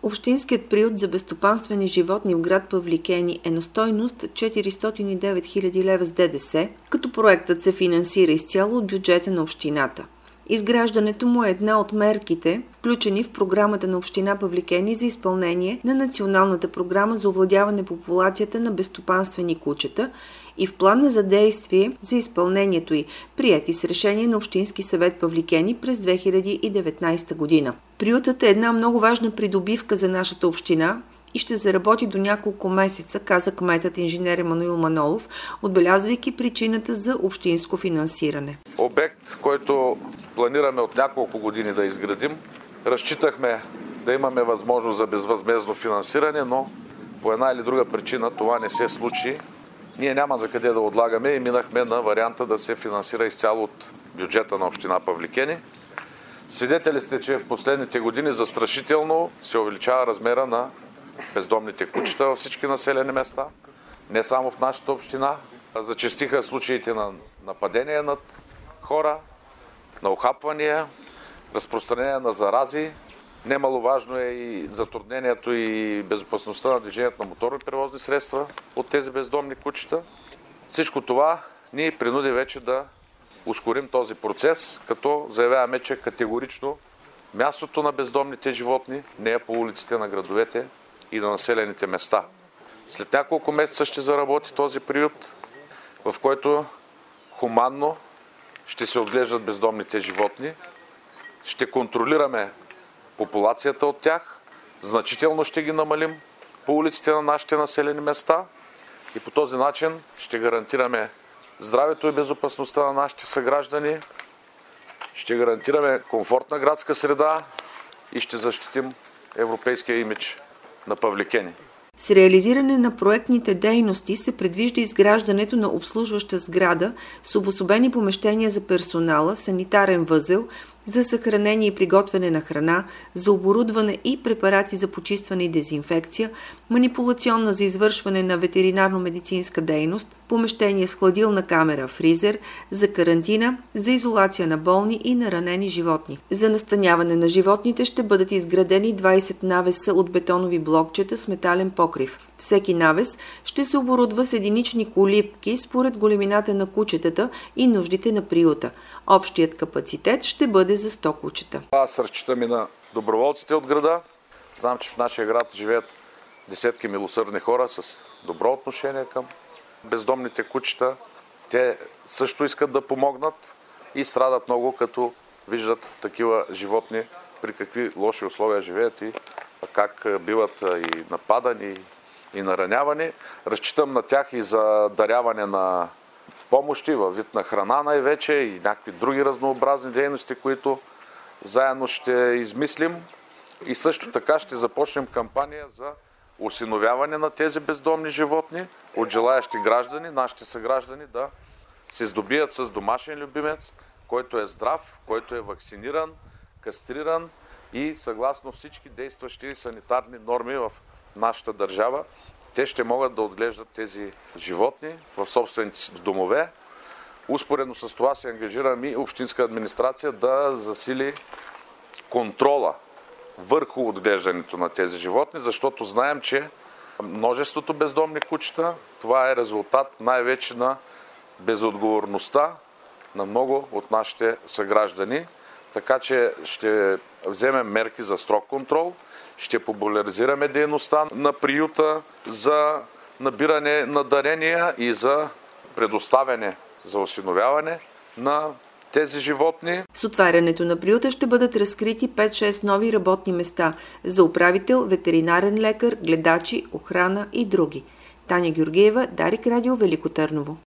Общинският приют за безстопанствени животни в град Павликени е на стойност 409 000 лева с ДДС, като проектът се финансира изцяло от бюджета на общината. Изграждането му е една от мерките, включени в програмата на община Павликени за изпълнение на Националната програма за овладяване популацията на безстопанствени кучета и в плана за действие за изпълнението й, приети с решение на Общински съвет Павликени през 2019 година. Приютът е една много важна придобивка за нашата община и ще заработи до няколко месеца, каза кметът инженер Емануил Манолов, отбелязвайки причината за общинско финансиране. Обект, който планираме от няколко години да изградим. Разчитахме да имаме възможност за безвъзмездно финансиране, но по една или друга причина това не се случи. Ние няма за къде да отлагаме и минахме на варианта да се финансира изцяло от бюджета на община Павликени. Свидетели сте, че в последните години застрашително се увеличава размера на бездомните кучета във всички населени места, не само в нашата община. Зачестиха случаите на нападения над хора, на ухапвания, разпространение на зарази. Немаловажно е и затруднението и безопасността на движението на моторни превозни средства от тези бездомни кучета. Всичко това ни принуди вече да ускорим този процес, като заявяваме, че категорично мястото на бездомните животни не е по улиците на градовете и на населените места. След няколко месеца ще заработи този приют, в който хуманно ще се отглеждат бездомните животни, ще контролираме популацията от тях, значително ще ги намалим по улиците на нашите населени места и по този начин ще гарантираме здравето и безопасността на нашите съграждани, ще гарантираме комфортна градска среда и ще защитим европейския имидж на Павликени. С реализиране на проектните дейности се предвижда изграждането на обслужваща сграда с обособени помещения за персонала, санитарен възел, за съхранение и приготвяне на храна, за оборудване и препарати за почистване и дезинфекция, манипулационна за извършване на ветеринарно-медицинска дейност, помещение с хладилна камера, фризер, за карантина, за изолация на болни и на ранени животни. За настаняване на животните ще бъдат изградени 20 навеса от бетонови блокчета с метален покрив. Всеки навес ще се оборудва с единични колипки според големината на кучетата и нуждите на приюта. Общият капацитет ще бъде за 100 кучета. Аз разчитам и на доброволците от града. Знам, че в нашия град живеят десетки милосърдни хора с добро отношение към бездомните кучета. Те също искат да помогнат и страдат много, като виждат такива животни, при какви лоши условия живеят и как биват и нападани, и наранявани. Разчитам на тях и за даряване на помощи във вид на храна най-вече и някакви други разнообразни дейности, които заедно ще измислим. И също така ще започнем кампания за осиновяване на тези бездомни животни от желаящи граждани, нашите съграждани да се здобият с домашен любимец, който е здрав, който е вакциниран, кастриран и съгласно всички действащи санитарни норми в нашата държава, те ще могат да отглеждат тези животни в собствените си домове. Успоредно с това се ангажирам и общинска администрация да засили контрола върху отглеждането на тези животни, защото знаем, че множеството бездомни кучета, това е резултат най-вече на безотговорността на много от нашите съграждани. Така че ще вземем мерки за строг контрол, ще популяризираме дейността на приюта за набиране на дарения и за предоставяне за осиновяване на тези животни. С отварянето на приюта ще бъдат разкрити 5-6 нови работни места за управител, ветеринарен лекар, гледачи, охрана и други. Таня Георгиева, Дарик Радио, Велико Търново.